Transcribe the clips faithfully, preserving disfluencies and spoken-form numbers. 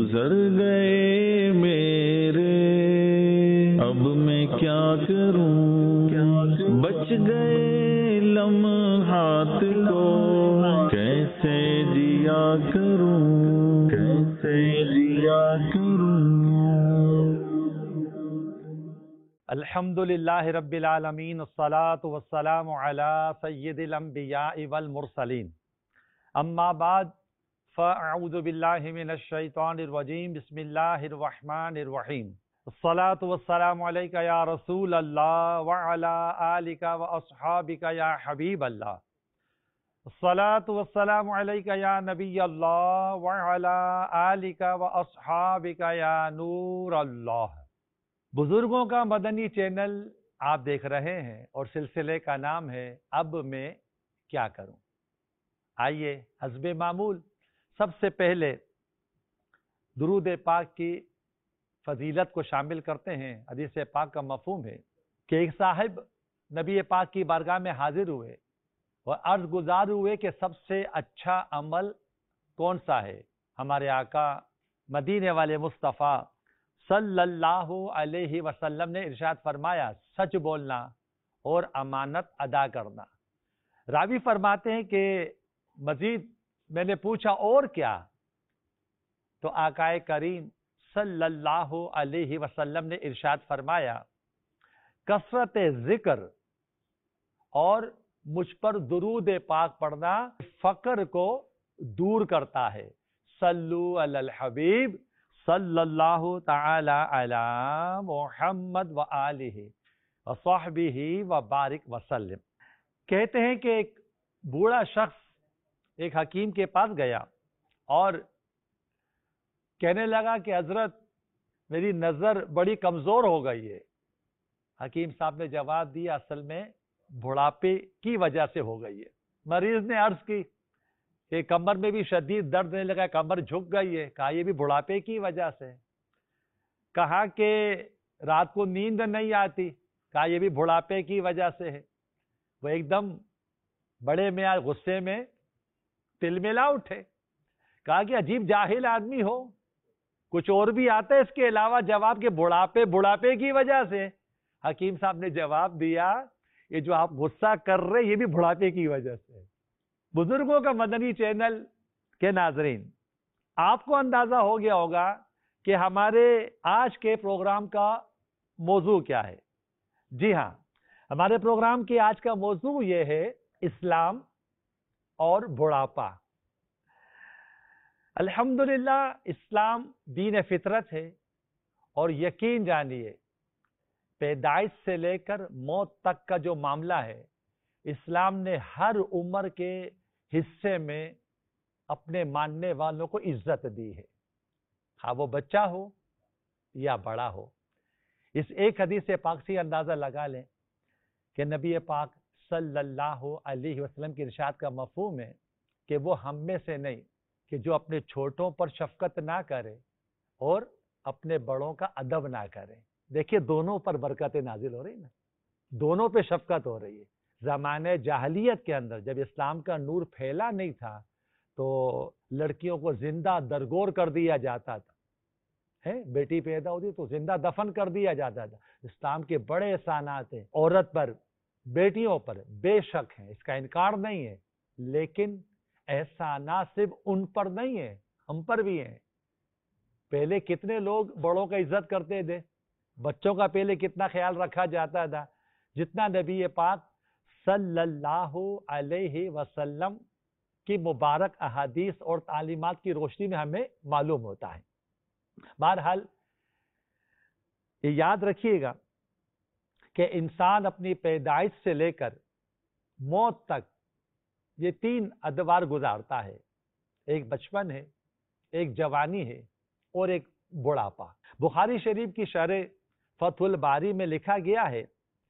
गुजर गए मेरे, अब मैं क्या करूं, बच गए लम्हात को कैसे जिया करूं, कैसे जिया करूं। अल्हम्दुलिल्लाह रब्बिल आलमीन, अस्सलातु वस्सलामु अला सय्यिदिल अंबिया'i वल मुरसलीन, अम्मा बाद फ़अऊज़ु बिल्लाहि मिनश शैतानिर रजीम, बिस्मिल्लाहिर रहमानिर रहीम। अस्सलातु वस्सलामु अलैका या रसूल अल्लाह व अला आलिका व अस्हाबिका या हबीब अल्लाह। अस्सलातु वस्सलामु अलैका या नबी अल्लाह व अला आलिका व अस्हाबिका या नूर अल्लाह। बुजुर्गों का मदनी चैनल आप देख रहे हैं और सिलसिले का नाम है अब मैं क्या करूं। आइए हस्बे मामूल सबसे पहले दुरूद पाक की फजीलत को शामिल करते हैं। हदीस पाक का मफहूम है कि एक साहिब नबी पाक की बारगाह में हाजिर हुए और अर्ज गुजार हुए कि सबसे अच्छा अमल कौन सा है। हमारे आका मदीने वाले मुस्तफ़ा सल्लल्लाहु अलैहि वसल्लम ने इरशाद फरमाया, सच बोलना और अमानत अदा करना। रावी फरमाते हैं कि मजीद मैंने पूछा और क्या, तो आकाए करीम सल्लल्लाहु अलैहि वसल्लम ने इरशाद फरमाया, कसरत जिक्र और मुझ पर दुरूद पाक पढ़ना फक्र को दूर करता है। सल्लु अलल हबीब सल्लल्लाहु ताला अला मुहम्मद व आलिहि व सहबिही व बारिक वसल्लम। कहते हैं कि एक बूढ़ा शख्स एक हकीम के पास गया और कहने लगा कि हजरत मेरी नज़र बड़ी कमज़ोर हो गई है। हकीम साहब ने जवाब दिया, असल में बुढ़ापे की वजह से हो गई है। मरीज ने अर्ज की कि कमर में भी शदीद दर्द होने लगा, कमर झुक गई है। कहा ये भी बुढ़ापे की वजह से। कहा कि रात को नींद नहीं आती। कहा ये भी बुढ़ापे की वजह से है। वो एकदम बड़े मियाँ गुस्से में तिलमिला उठे। कहा कि अजीब जाहिल आदमी हो, कुछ और भी आता है इसके अलावा जवाब के बुढ़ापे बुढ़ापे की वजह से। हकीम साहब ने जवाब दिया, ये जो आप गुस्सा कर रहे ये भी बुढ़ापे की वजह से। बुजुर्गों का मदनी चैनल के नाजरीन, आपको अंदाजा हो गया होगा कि हमारे आज के प्रोग्राम का मौजू क्या है। जी हाँ, हमारे प्रोग्राम की आज का मौजू ये है इस्लाम और बुढ़ापा। अल्हम्दुलिल्लाह, इस्लाम दीन फितरत है और यकीन जानिए पैदाइश से लेकर मौत तक का जो मामला है, इस्लाम ने हर उम्र के हिस्से में अपने मानने वालों को इज्जत दी है, हाँ वो बच्चा हो या बड़ा हो। इस एक हदीस से पाक से अंदाजा लगा लें कि नबी पाक सल्लल्लाहु अलैहि वसल्लम की इरशाद का मफहूम है कि वो हम में से नहीं कि जो अपने छोटों पर शफकत ना करे और अपने बड़ों का अदब ना करे। देखिए दोनों पर बरकतें नाजिल हो रही ना, दोनों पे शफकत हो रही है। ज़माने जाहलियत के अंदर जब इस्लाम का नूर फैला नहीं था तो लड़कियों को जिंदा दरगोर कर दिया जाता था, है बेटी पैदा होती तो जिंदा दफन कर दिया जाता था। इस्लाम के बड़े एहसानात हैं औरत पर, बेटियों पर, बेशक हैं, इसका इनकार नहीं है, लेकिन एहसानात सिर्फ उन पर नहीं है, हम पर भी हैं। पहले कितने लोग बड़ों का इज्जत करते थे, बच्चों का पहले कितना ख्याल रखा जाता था, जितना नबी पाक सल्लल्लाहु अलैहि वसल्लम की मुबारक अहादीस और तालीमात की रोशनी में हमें मालूम होता है। बहरहाल ये याद रखिएगा कि इंसान अपनी पैदाइश से लेकर मौत तक ये तीन अदवार गुजारता है। एक बचपन है, एक जवानी है और एक बुढ़ापा। बुखारी शरीफ की शरह फतहुल बारी में लिखा गया है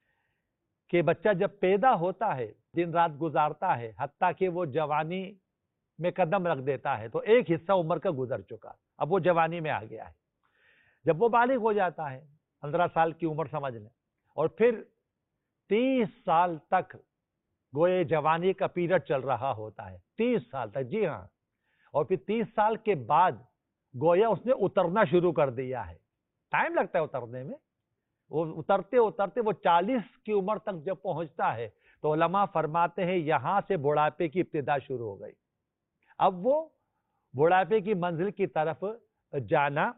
कि बच्चा जब पैदा होता है दिन रात गुजारता है हत्ता कि वो जवानी में कदम रख देता है, तो एक हिस्सा उम्र का गुजर चुका, अब वो जवानी में आ गया है। जब वो बालिग हो जाता है, पंद्रह साल की उम्र समझ लें, और फिर तीस साल तक गोए जवानी का पीरियड चल रहा होता है, तीस साल तक, जी हाँ। और फिर तीस साल के बाद گویا اس نے اترنا شروع کر دیا ہے. ٹائم لگتا ہے اترنے میں. وہ اترتے اترتے وہ چالیس کی عمر تک جب پہنچتا ہے تو علماء فرماتے ہیں یہاں سے بڑھاپے کی ابتدا شروع ہو گئی. اب وہ بڑھاپے کی منزل کی طرف جانا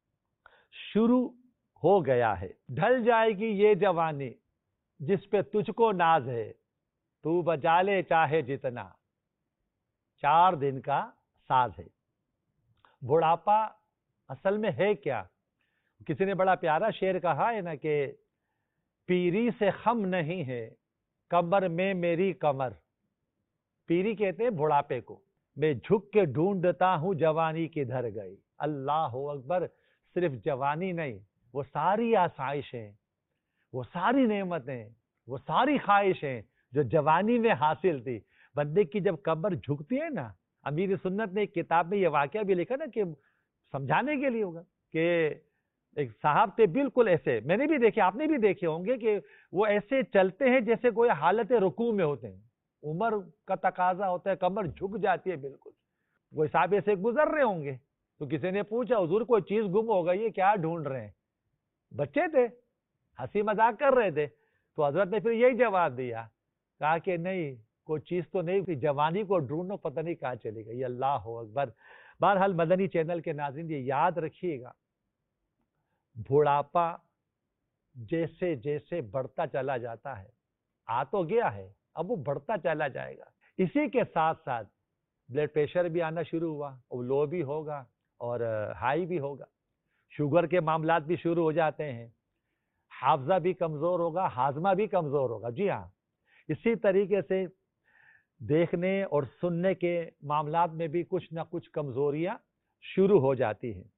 شروع ہو گیا ہے. ڈھل جائے گی یہ جوانی جس پہ تجھ کو ناز ہے, تو بجا لے چاہے جتنا, چار دن کا ساز ہے. بڑھاپا اصل میں ہے کیا؟ کسی نے بڑا پیارا شعر کہا ہے نا کہ پیری سے خم نہیں ہے کمر میں میری کمر. پیری کہتے ہیں بڑھاپے کو. میں جھک کے ڈھونڈتا ہوں جوانی کدھر گئی. اللہ اکبر. صرف جوانی نہیں, وہ ساری آسائشیں, وہ ساری نعمتیں, وہ ساری خواہشیں جو جوانی میں حاصل تھی, بندے کی جب کمر جھکتی ہے نا. امیر سنت نے ایک کتاب میں یہ واقعہ بھی لکھا نا کہ سمجھانے کے لیے ہوگا کہ ایک صاحب تھے بالکل ایسے, میں نے بھی دیکھے, آپ نے بھی دیکھے ہوں گے کہ وہ ایسے چلتے ہیں جیسے کوئی حالت رکوع میں ہوتے ہیں. عمر کا تقاضا ہوتا ہے, کمر جھک جاتی ہے بالکل. وہ صاحب ایسے گزر رہے ہوں گے تو کسی نے پوچھا حضور کوئی چیز گم ہو گئی ہے, کیا ڈھونڈ رہے ہیں؟ بچے تھے, ہنسی مذاق کر رہے تھے. تو حضرت نے پھر یہی جواب دیا, کہا کہ نہیں کوئی چیز تو نہیں, جوانی کو ڈھونڈو پتہ نہیں کہاں چلی گئی. اللہ اکبر. بہرحال مدنی چینل کے ناظرین یہ یاد رکھیے گا, بڑھاپا جیسے جیسے بڑھتا چلا جاتا ہے, آ تو گیا ہے, اب وہ بڑھتا چلا جائے گا. اسی کے ساتھ ساتھ بلڈ پریشر بھی آنا شروع ہوا, اور لو بھی ہوگا اور ہائی بھی ہوگا. شوگر کے معاملات بھی شروع ہو جاتے ہیں. حافظہ بھی کمزور ہوگا, ہاضمہ بھی کمزور ہوگا. جی ہاں, اسی طریقے سے دیکھنے اور سننے کے معاملات میں بھی کچھ نہ کچھ کمزوریاں شروع ہو جاتی ہیں.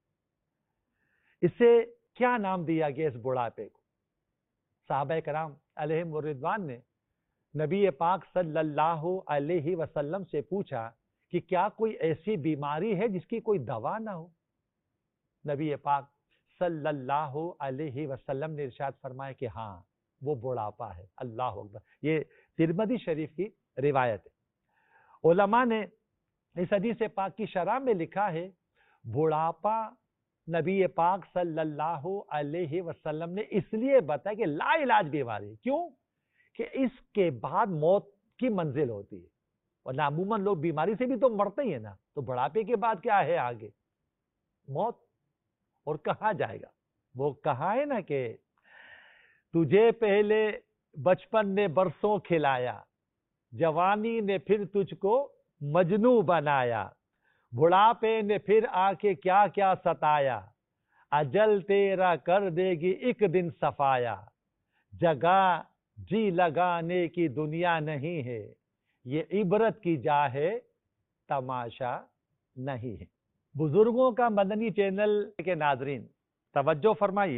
اسے کیا نام دیا گیا اس بڑھاپے کو؟ صحابہ کرام علیہم الرضوان نے نبی پاک صلی اللہ علیہ وسلم سے پوچھا کہ کیا کوئی ایسی بیماری ہے جس کی کوئی دوا نہ ہو؟ نبی پاک صلی اللہ علیہ وسلم نے ارشاد فرمایا کہ ہاں, وہ بڑھاپا ہے. اللہ اکبر. یہ ترمذی شریف کی روایت ہے. علماء نے اس حدیث پاک کی شرح میں لکھا ہے, بڑھاپا نبی پاک صلی اللہ علیہ وسلم نے اس لیے بتایا کہ لا علاج بیماری. کیوں؟ کہ اس کے بعد موت کی منزل ہوتی ہے, اور عموماً لوگ بیماری سے بھی تو مرتے ہی ہیں نا, تو بڑھاپے کے بعد کیا ہے آگے؟ موت. اور کہا جائے گا, وہ کہا ہے نا کہ تجھے پہلے بچپن نے برسوں کھلایا, جوانی نے پھر تجھ کو مجنوں بنایا, بڑھاپے نے پھر آ کے کیا کیا ستایا, اجل تیرا کر دے گی ایک دن صفایا, جگہ جی لگانے کی دنیا نہیں ہے, یہ عبرت کی جا ہے تماشا نہیں ہے. بزرگوں کا مدنی چینل کے ناظرین توجہ فرمائیے.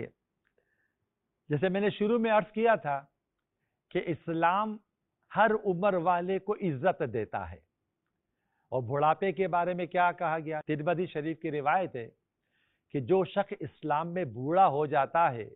جیسے میں نے شروع میں عرض کیا تھا کہ اسلام ہر عمر والے کو عزت دیتا ہے, اور بڑھاپے کے بارے میں کیا کہا گیا؟ ترمذی شریف کی روایت ہے کہ جو شخص اسلام میں بوڑھا ہو جاتا ہے,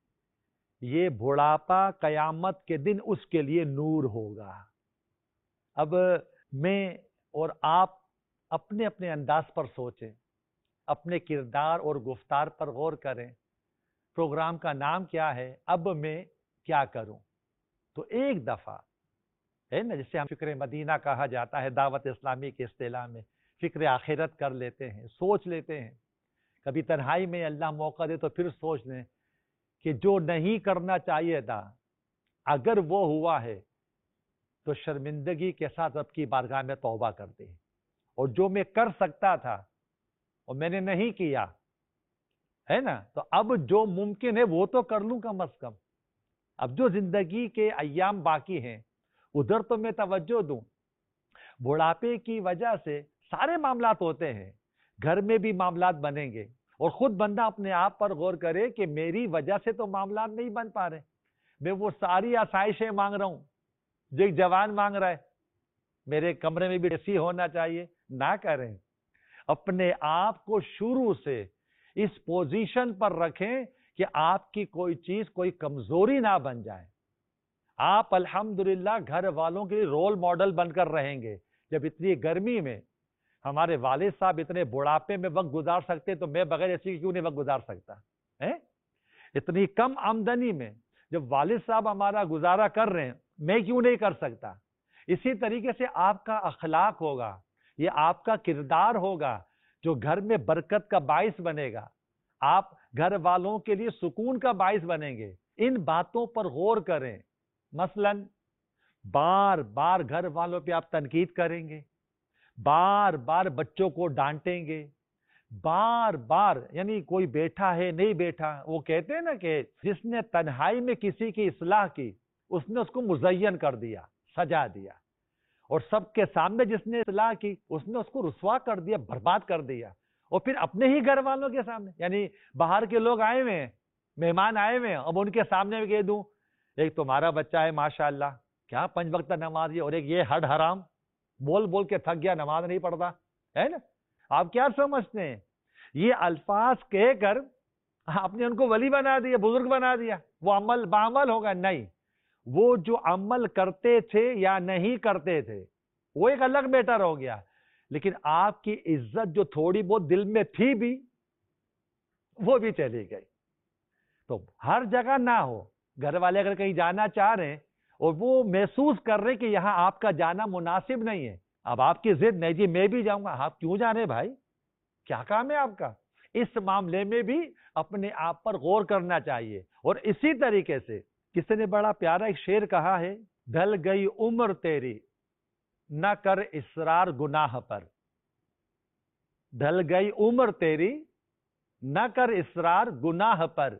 یہ بڑھاپا قیامت کے دن اس کے لیے نور ہوگا. اب میں اور آپ اپنے اپنے انداز پر سوچیں, اپنے کردار اور گفتار پر غور کریں. پروگرام کا نام کیا ہے؟ اب میں کیا کروں. تو ایک دفعہ ہے نا, جسے ہم فکر مدینہ کہا جاتا ہے دعوت اسلامی کے اصطلاح میں, فکر آخرت کر لیتے ہیں, سوچ لیتے ہیں. کبھی تنہائی میں اللہ موقع دے تو پھر سوچ لیں کہ جو نہیں کرنا چاہیے تھا اگر وہ ہوا ہے تو شرمندگی کے ساتھ رب کی بارگاہ میں توبہ کرتے ہیں. اور جو میں کر سکتا تھا اور میں نے نہیں کیا ہے نا, تو اب جو ممکن ہے وہ تو کر لوں کم از کم. اب جو زندگی کے ایام باقی ہیں ادھر تو میں توجہ دوں. بڑھاپے کی وجہ سے سارے معاملات ہوتے ہیں, گھر میں بھی معاملات بنیں گے, اور خود بندہ اپنے آپ پر غور کرے کہ میری وجہ سے تو معاملات نہیں بن پا رہے. میں وہ ساری آسائشیں مانگ رہا ہوں جو ایک جوان مانگ رہا ہے, میرے کمرے میں بھی اے سی ہونا چاہیے. نہ کریں. اپنے آپ کو شروع سے اس پوزیشن پر رکھیں کہ آپ کی کوئی چیز کوئی کمزوری نہ بن جائے. آپ الحمدللہ گھر والوں کے لیے رول ماڈل بن کر رہیں گے. جب اتنی گرمی میں ہمارے والد صاحب اتنے بڑھاپے میں وقت گزار سکتے تو میں بغیر ایسی کیوں نہیں وقت گزار سکتا ہے؟ اتنی کم آمدنی میں جب والد صاحب ہمارا گزارا کر رہے ہیں میں کیوں نہیں کر سکتا؟ اسی طریقے سے آپ کا اخلاق ہوگا، یہ آپ کا کردار ہوگا جو گھر میں برکت کا باعث بنے گا، آپ گھر والوں کے لیے سکون کا باعث بنیں گے۔ ان باتوں پر غور کریں۔ مثلا بار بار گھر والوں پہ آپ تنقید کریں گے، بار بار بچوں کو ڈانٹیں گے، بار بار یعنی کوئی بیٹھا ہے نہیں بیٹھا، وہ کہتے ہیں نا کہ جس نے تنہائی میں کسی کی اصلاح کی اس نے اس کو مزین کر دیا، سجا دیا، اور سب کے سامنے جس نے اصلاح کی اس نے اس کو رسوا کر دیا، برباد کر دیا، اور پھر اپنے ہی گھر والوں کے سامنے، یعنی باہر کے لوگ آئے ہوئے ہیں، مہمان آئے ہوئے ہیں، اب ان کے سامنے میں کہہ دوں ایک تمہارا بچہ ہے ماشاءاللہ کیا پنج وقت نماز ہے، اور ایک یہ ہڈ حرام بول بول کے تھک گیا نماز نہیں پڑھتا ہے نا۔ آپ کیا سمجھتے ہیں؟ یہ الفاظ کہہ کر آپ نے ان کو ولی بنا دیا، بزرگ بنا دیا، وہ عمل بعمل ہوگا؟ نہیں، وہ جو عمل کرتے تھے یا نہیں کرتے تھے وہ ایک الگ میٹر ہو گیا، لیکن آپ کی عزت جو تھوڑی بہت دل میں تھی بھی وہ بھی چلی گئی۔ تو ہر جگہ نہ ہو، گھر والے اگر کہیں جانا چاہ رہے ہیں اور وہ محسوس کر رہے کہ یہاں آپ کا جانا مناسب نہیں ہے، اب آپ کی ضد نہیں جی میں بھی جاؤں گا، آپ کیوں جا رہے بھائی؟ کیا کام ہے آپ کا؟ اس معاملے میں بھی اپنے آپ پر غور کرنا چاہیے۔ اور اسی طریقے سے کسی نے بڑا پیارا ایک شعر کہا ہے، ڈھل گئی عمر تیری نہ کر اصرار گناہ پر، ڈھل گئی عمر تیری نہ کر اصرار گناہ پر،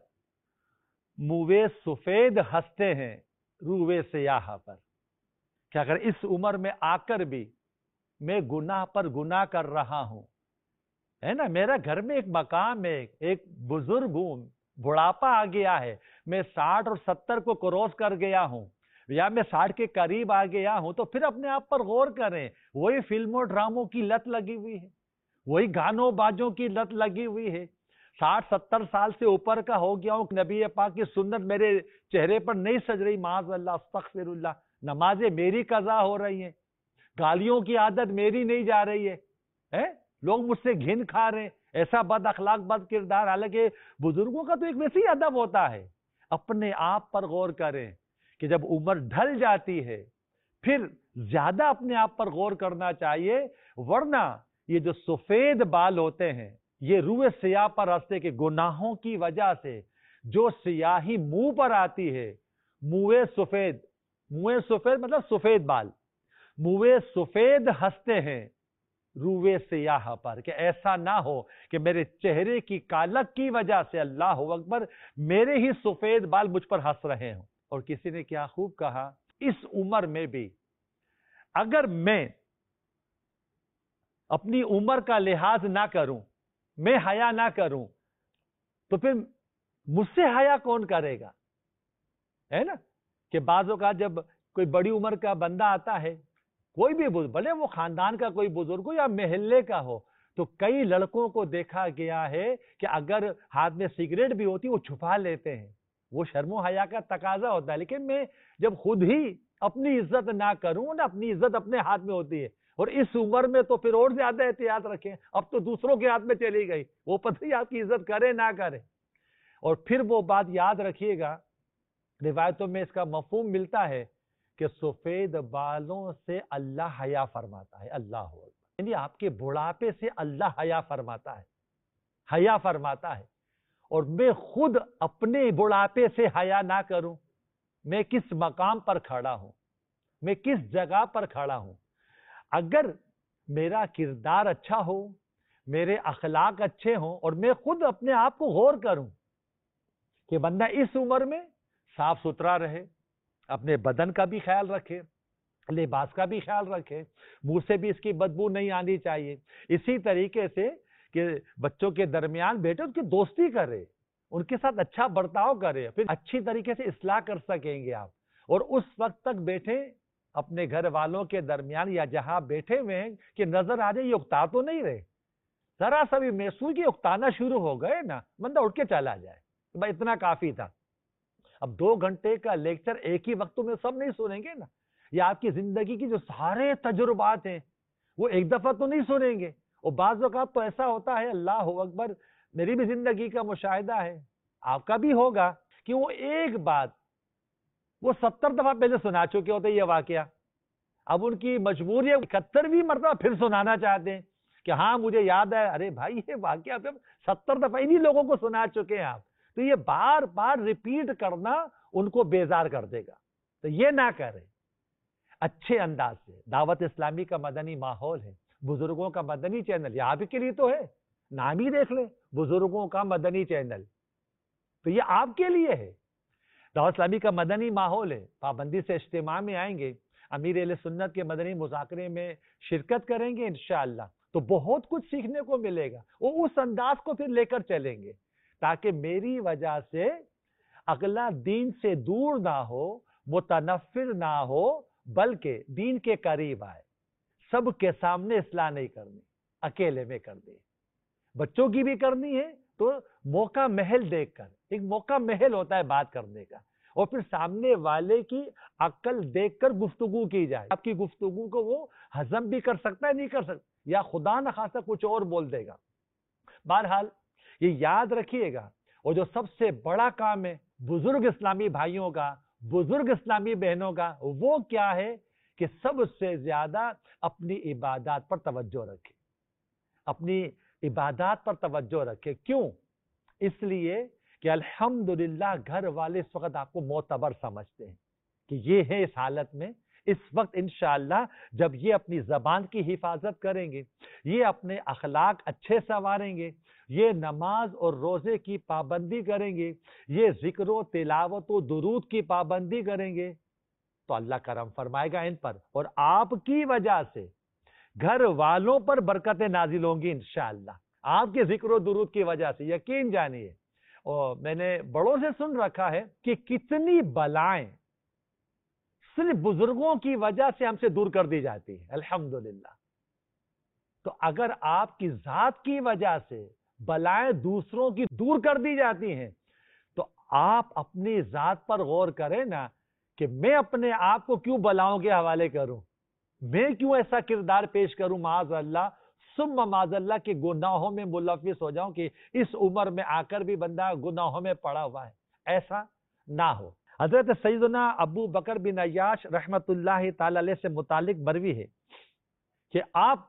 موے سفید ہنستے ہیں روے سیاہ پر۔ کہ اگر اس عمر میں آ کر بھی میں گناہ پر گناہ کر رہا ہوں، ہے نا، میرا گھر میں ایک مقام ہے، ایک بزرگ ہوں، بڑھاپا آ گیا ہے، میں ساٹھ اور ستر کو کروس کر گیا ہوں یا میں ساٹھ کے قریب آ گیا ہوں، تو پھر اپنے آپ پر غور کریں۔ وہی فلموں ڈراموں کی لت لگی ہوئی ہے، وہی گانوں بازوں کی لت لگی ہوئی ہے، ساٹھ ستر سال سے اوپر کا ہو گیا ہوں، نبی پاک کی سنت میرے چہرے پر نہیں سج رہی، معاذ اللہ استغفر اللہ، نمازیں میری قضا ہو رہی ہیں، گالیوں کی عادت میری نہیں جا رہی ہے، لوگ مجھ سے گھن کھا رہے ہیں، ایسا بد اخلاق بد کردار۔ حالانکہ بزرگوں کا تو ایک ویسی ادب ہوتا ہے۔ اپنے آپ پر غور کریں کہ جب عمر ڈھل جاتی ہے پھر زیادہ اپنے آپ پر غور کرنا چاہیے، ورنہ یہ جو سفید بال ہوتے ہیں یہ روئے سیاہ پر راستے کے گناہوں کی وجہ سے جو سیاہی منہ پر آتی ہے، منہ سفید، منہ سفید مطلب سفید بال، منہ سفید ہنستے ہیں روئے سیاہ پر، کہ ایسا نہ ہو کہ میرے چہرے کی کالک کی وجہ سے اللہ اکبر میرے ہی سفید بال مجھ پر ہنس رہے ہوں۔ اور کسی نے کیا خوب کہا، اس عمر میں بھی اگر میں اپنی عمر کا لحاظ نہ کروں، میں حیا نہ کروں، تو پھر مجھ سے حیا کون کرے گا؟ ہے نا کہ بعض اوقات جب کوئی بڑی عمر کا بندہ آتا ہے، کوئی بھی بزرگ، بھلے وہ خاندان کا کوئی بزرگ ہو یا محلے کا ہو، تو کئی لڑکوں کو دیکھا گیا ہے کہ اگر ہاتھ میں سگریٹ بھی ہوتی وہ چھپا لیتے ہیں، وہ شرم و حیا کا تقاضا ہوتا ہے۔ لیکن میں جب خود ہی اپنی عزت نہ کروں نا، اپنی عزت اپنے ہاتھ میں ہوتی ہے، اور اس عمر میں تو پھر اور زیادہ احتیاط رکھیں، اب تو دوسروں کے ہاتھ میں چلی گئی، وہ پتہ ہی آپ کی عزت کرے نہ کرے۔ اور پھر وہ بات یاد رکھیے گا، روایتوں میں اس کا مفہوم ملتا ہے کہ سفید بالوں سے اللہ حیا فرماتا ہے، اللہ اکبر، یعنی آپ کے بڑھاپے سے اللہ حیا فرماتا ہے، حیا فرماتا ہے۔ اور میں خود اپنے بڑھاپے سے حیا نہ کروں، میں کس مقام پر کھڑا ہوں، میں کس جگہ پر کھڑا ہوں۔ اگر میرا کردار اچھا ہو، میرے اخلاق اچھے ہوں، اور میں خود اپنے آپ کو غور کروں کہ بندہ اس عمر میں صاف ستھرا رہے، اپنے بدن کا بھی خیال رکھے، لباس کا بھی خیال رکھے، منہ سے بھی اس کی بدبو نہیں آنی چاہیے۔ اسی طریقے سے کہ بچوں کے درمیان بیٹھے ان کی دوستی کرے، ان کے ساتھ اچھا برتاؤ کرے، پھر اچھی طریقے سے اصلاح کر سکیں گے آپ۔ اور اس وقت تک بیٹھے اپنے گھر والوں کے درمیان یا جہاں بیٹھے ہوئے ہیں کہ نظر آ جائے یہ اکتا تو نہیں رہے، ذرا سا بھی محسوس کہ اکتانا شروع ہو گئے نا، بندہ اٹھ کے چلا جائے، بھائی اتنا کافی تھا۔ اب دو گھنٹے کا لیکچر ایک ہی وقت میں سب نہیں سنیں گے نا، یہ آپ کی زندگی کی جو سارے تجربات ہیں وہ ایک دفعہ تو نہیں سنیں گے. اور بعض اوقات تو ایسا ہوتا ہے, اللہ اکبر, میری بھی زندگی کا مشاہدہ ہے, آپ کا بھی ہوگا, کہ وہ ایک بات وہ ستر دفعہ پہلے سنا چکے ہوتے یہ واقعہ. اب ان کی مجبوری اکہترویں مرتبہ پھر سنانا چاہتے ہیں کہ ہاں مجھے یاد ہے. ارے بھائی یہ واقعہ ستر دفعہ انہی لوگوں کو سنا چکے ہیں آپ, تو یہ بار بار ریپیٹ کرنا ان کو بیزار کر دے گا. تو یہ نہ کریں, اچھے انداز سے. دعوت اسلامی کا مدنی ماحول ہے, بزرگوں کا مدنی چینل, یہ آپ کے لیے تو ہے, نام ہی دیکھ لیں, بزرگوں کا مدنی چینل, تو یہ آپ کے لیے ہے. دعوت اسلامی کا مدنی ماحول ہے, پابندی سے اجتماع میں آئیں گے, امیر اہل سنت کے مدنی مذاکرے میں شرکت کریں گے انشاءاللہ, تو بہت کچھ سیکھنے کو ملے گا. وہ اس انداز کو پھر لے کر چلیں گے تاکہ میری وجہ سے اگلا دین سے دور نہ ہو, متنفر نہ ہو, بلکہ دین کے قریب آئے. سب کے سامنے اصلاح نہیں کرنی, اکیلے میں کر دے. بچوں کی بھی کرنی ہے تو موقع محل دیکھ کر, ایک موقع محل ہوتا ہے بات کرنے کا, اور پھر سامنے والے کی عقل دیکھ کر گفتگو کی جائے. آپ کی گفتگو کو وہ ہضم بھی کر سکتا ہے, نہیں کر سکتا, یا خدا نخواستہ کچھ اور بول دے گا. بہرحال یہ یاد رکھیے گا. اور جو سب سے بڑا کام ہے بزرگ اسلامی بھائیوں کا, بزرگ اسلامی بہنوں کا, وہ کیا ہے کہ سب سے زیادہ اپنی عبادات پر توجہ رکھے, اپنی عبادات پر توجہ رکھے. کیوں؟ اس لیے کہ الحمدللہ گھر والے اس وقت آپ کو معتبر سمجھتے ہیں کہ یہ ہے اس حالت میں. اس وقت انشاءاللہ جب یہ اپنی زبان کی حفاظت کریں گے, یہ اپنے اخلاق اچھے سنواریں گے, یہ نماز اور روزے کی پابندی کریں گے, یہ ذکر و تلاوت و درود کی پابندی کریں گے, تو اللہ کرم فرمائے گا ان پر, اور آپ کی وجہ سے گھر والوں پر برکتیں نازل ہوں گی انشاءاللہ, آپ کے ذکر و درود کی وجہ سے. یقین جانیے, اور میں نے بڑوں سے سن رکھا ہے کہ کتنی بلائیں صرف بزرگوں کی وجہ سے ہم سے دور کر دی جاتی ہے. الحمدللہ. تو اگر آپ کی ذات کی وجہ سے بلائیں دوسروں کی دور کر دی جاتی ہیں, تو آپ اپنی ذات پر غور کریں نا, کہ میں اپنے آپ کو کیوں بلاؤں کے حوالے کروں, میں کیوں ایسا کردار پیش کروں معاذ اللہ, ثم معاذ اللہ کے گناہوں میں ملوث ہو جاؤں کہ اس عمر میں آ کر بھی بندہ گناہوں میں پڑا ہوا ہے. ایسا نہ ہو. حضرت سیدنا ابو بکر بن عیاش رحمت اللہ تعالی علیہ سے متعلق مروی ہے کہ آپ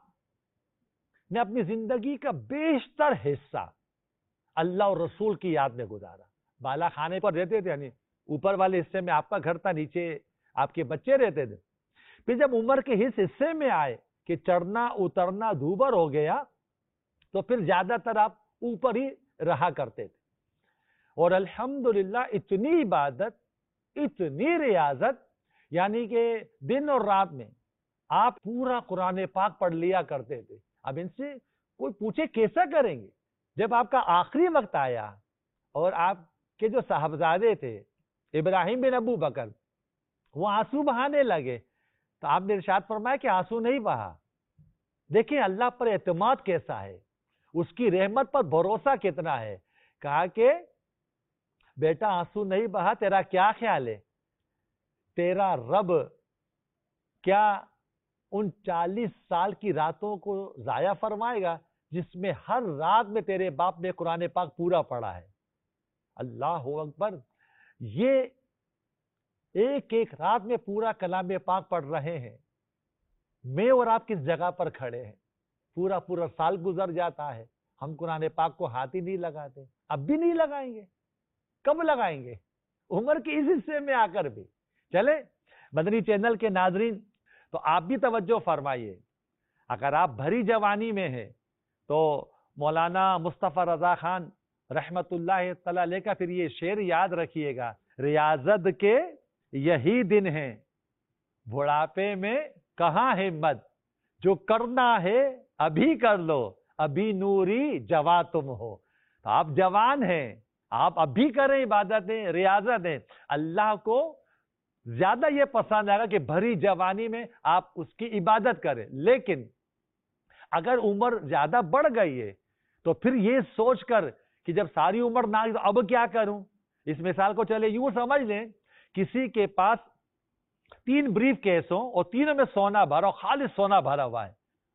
نے اپنی زندگی کا بیشتر حصہ اللہ اور رسول کی یاد میں گزارا. بالا خانے پر رہتے تھے, یعنی اوپر والے حصے میں آپ کا گھر تھا, نیچے آپ کے بچے رہتے تھے. پھر جب عمر کے اس حصے میں آئے کہ چڑھنا اترنا دوبر ہو گیا, تو پھر زیادہ تر آپ اوپر ہی رہا کرتے تھے. اور الحمدللہ اتنی عبادت, اتنی ریاضت, یعنی کہ دن اور رات میں آپ پورا قرآن پاک پڑھ لیا کرتے تھے. اب ان سے کوئی پوچھے کیسا کریں گے, جب آپ کا آخری وقت آیا اور آپ کے جو صاحبزادے تھے ابراہیم بن ابو بکر, وہ آنسو بہانے لگے, تو آپ نے ارشاد فرمایا کہ آنسو نہیں بہا. دیکھیں اللہ پر اعتماد کیسا ہے, اس کی رحمت پر بھروسہ کتنا ہے. کہا کہ بیٹا آنسو نہیں بہا, تیرا کیا خیال ہے, تیرا رب کیا ان چالیس سال کی راتوں کو ضائع فرمائے گا جس میں ہر رات میں تیرے باپ نے قرآن پاک پورا پڑھا ہے. اللہ اکبر. یہ ایک ایک رات میں پورا کلام پاک پڑھ رہے ہیں, میں اور آپ کس جگہ پر کھڑے ہیں. پورا پورا سال گزر جاتا ہے, ہم قرآن پاک کو ہاتھ ہی نہیں لگاتے. اب بھی نہیں لگائیں گے, کب لگائیں گے, عمر کے اس حصے میں آ کر بھی. چلے مدنی چینل کے ناظرین, تو آپ بھی توجہ فرمائیے. اگر آپ بھری جوانی میں ہیں تو مولانا مصطفیٰ رضا خان رحمت اللہ تعالی علیہ کا پھر یہ شعر یاد رکھیے گا, ریاضت کے یہی دن ہیں, بڑھاپے میں کہاں ہمت, جو کرنا ہے ابھی کر لو, ابھی نوری جواں تم ہو. تو آپ جوان ہیں, آپ ابھی کریں عبادتیں, ریاضتیں. اللہ کو زیادہ یہ پسند آئے گا کہ بھری جوانی میں آپ اس کی عبادت کریں. لیکن اگر عمر زیادہ بڑھ گئی ہے تو پھر یہ سوچ کر کہ جب ساری عمر نہ آئی تو اب کیا کروں. اس مثال کو چلے یوں سمجھ لیں, کسی کے پاس تین بریف کیس ہوں اور تینوں میں سونا بھرا, خالص سونا بھرا ہوا ہے,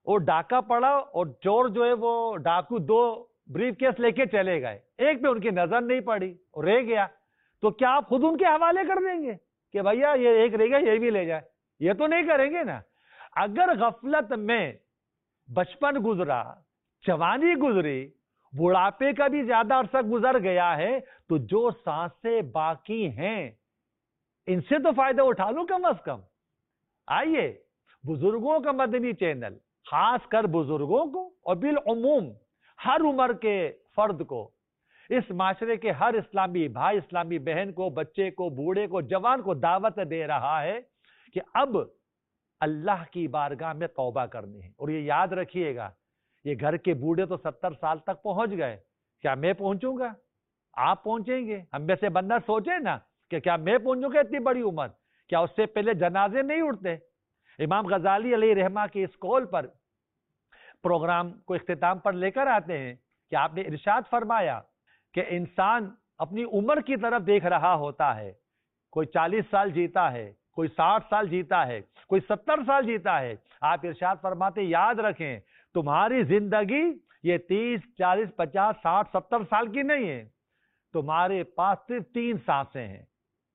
وہ डाका पड़ा और चोर जो है वो डाकू दो ब्रीफ केस लेके चले गए, एक पे उनकी नजर नहीं पड़ी और रह गया, तो क्या आप खुद उनके हवाले कर देंगे कि भैया ये एक रह गया ये भी ले जाए? ये तो नहीं करेंगे ना। अगर गफलत में बचपन गुजरा, जवानी गुजरी, बुढ़ापे का भी ज्यादा अरसा गुजर गया है, तो जो सांसें बाकी हैं इनसे तो फायदा उठा लो कम अज कम। आइए, बुजुर्गों का मदनी चैनल खास कर बुजुर्गों को और बिल उमूम हर उम्र के फर्द को, इस माशरे के हर इस्लामी भाई, इस्लामी बहन को, बच्चे को, बूढ़े को, जवान को दावत दे रहा है कि अब अल्लाह की बारगाह में तौबा करनी है। और ये याद रखिएगा, ये घर के बूढ़े तो सत्तर साल तक पहुंच गए, क्या मैं पहुंचूंगा? आप पहुंचेंगे? हम में से बंदा सोचे ना कि क्या मैं पहुंचूंगा इतनी बड़ी उम्र? क्या उससे पहले जनाजे नहीं उठते? इमाम गजाली अलैहि रहमा के इस कौल पर प्रोग्राम को इख्तिताम पर लेकर आते हैं कि आपने इरशाद फरमाया कि इंसान अपनी उम्र की तरफ देख रहा होता है, कोई चालीस साल जीता है, कोई साठ साल जीता है, कोई सत्तर साल जीता है। आप इरशाद फरमाते याद रखें, तुम्हारी जिंदगी ये तीस, चालीस, पचास, साठ, सत्तर साल की नहीं है, तुम्हारे पास सिर्फ तीन सांसें हैं।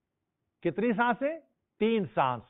कितनी सांसें? तीन सांस,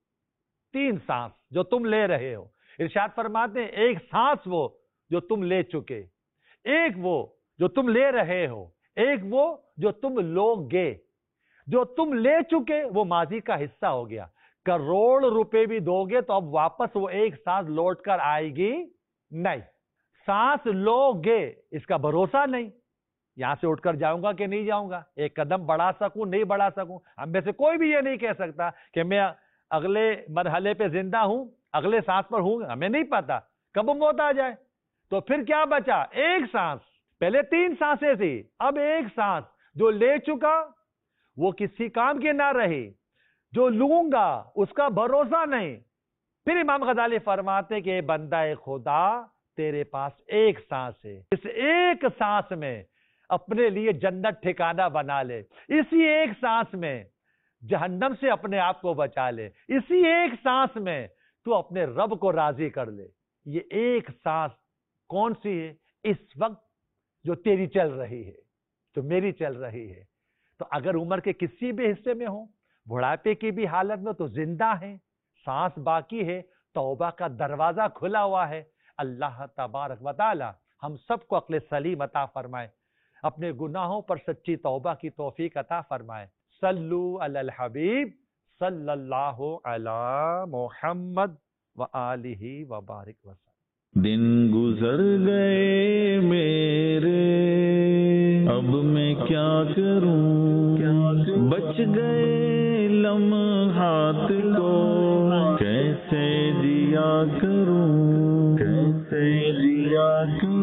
तीन सांस जो तुम ले रहे हो। इरशाद फरमाते हैं एक सांस वो जो तुम ले चुके, एक वो जो तुम ले रहे हो, एक वो जो तुम लोगे। जो तुम ले चुके वो माजी का हिस्सा हो गया। करोड़ रुपए भी दोगे तो अब वापस वो एक सांस लौट कर आएगी नहीं। सांस लोगे इसका भरोसा नहीं, यहां से उठकर जाऊंगा कि नहीं जाऊंगा, एक कदम बढ़ा सकूं नहीं बढ़ा सकूं। हम में से कोई भी ये नहीं कह सकता कि मैं अगले मरहले पे जिंदा हूं, अगले सांस पर हूं, हमें नहीं पता कब मौत आ जाए। तो फिर क्या बचा? एक सांस। पहले तीन सांसें थी, अब एक सांस। जो ले चुका वो किसी काम की ना रही, जो लूंगा उसका भरोसा नहीं। फिर इमाम गजाली फरमाते कि बंदा खुदा तेरे पास एक सांस है, इस एक सांस में अपने लिए जन्नत ठिकाना बना ले, इसी एक सांस में जहन्नम से अपने आप को बचा ले, इसी एक सांस में तू अपने रब को राजी कर ले। ये एक सांस कौन सी है? इस वक्त जो तेरी चल रही है, जो मेरी चल रही है। तो अगर उम्र के किसी भी हिस्से में हो, बुढ़ापे की भी हालत में, तो जिंदा है, सांस बाकी है, तौबा का दरवाजा खुला हुआ है। अल्लाह तबारक व तआला हम सबको अक्ल सलीम अता फरमाए, अपने गुनाहों पर सच्ची तौबा की तौफीक अता फरमाए। सल्लु अलल हबीब सल्लल्लाहु अला मुहम्मद व आलिहि व बारिक वसल्लम। दिन गुजर गए मेरे, अब मैं क्या करूं? बच गए लम्हात को कैसे जिया करूं, कैसे जिया करूं।